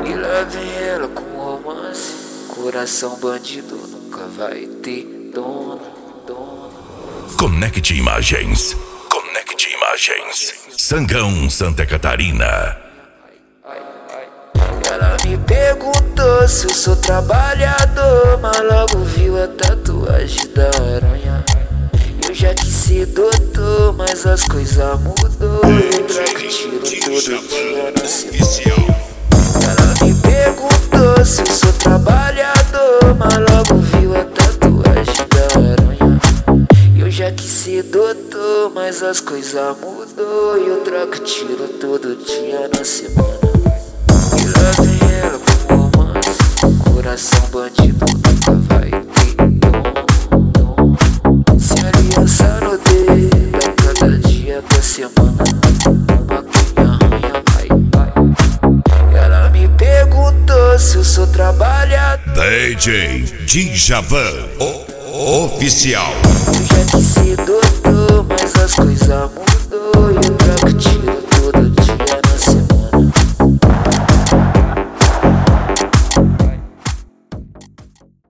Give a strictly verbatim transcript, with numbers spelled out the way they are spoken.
E lá vem ela com romance. Coração bandido nunca vai ter dono, dono. Conecte Imagens. Conecte Imagens. Sangão, Santa Catarina. Ela me perguntou se eu sou trabalhador, mas logo viu a tatuagem da aranha. Eu já quis ser doutor, mas as coisas mudou. Eu troco tiro todo dia na semana. Ela me perguntou se eu sou trabalhador, mas logo viu a tatuagem da aranha. Eu já quis ser doutor, mas as coisas mudou. Eu troco tiro todo dia na semana. E lá vem ela com romance. Coração bandido nunca vai ter dono. Se aliança no dedo a cada dia da semana. Uma que me arranha, vai, vai. Ela me perguntou se eu sou trabalhador. D J Djavan, o oficial. Eu já quis ser doutor, mas